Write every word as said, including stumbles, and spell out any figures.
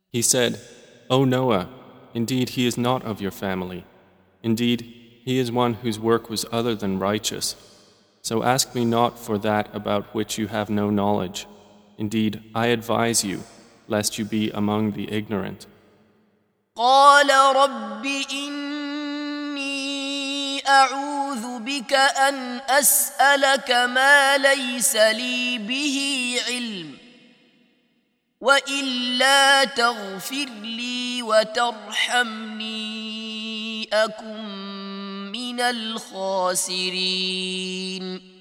He said, O Noah, indeed he is not of your family. Indeed, he is one whose work was other than righteous. So ask me not for that about which you have no knowledge. Indeed, I advise you, lest you be among the ignorant. قال رب إني أعوذ بك أن أسألك ما ليس لي به علم وإلا تغفر لي وترحمني أكن من الخاسرين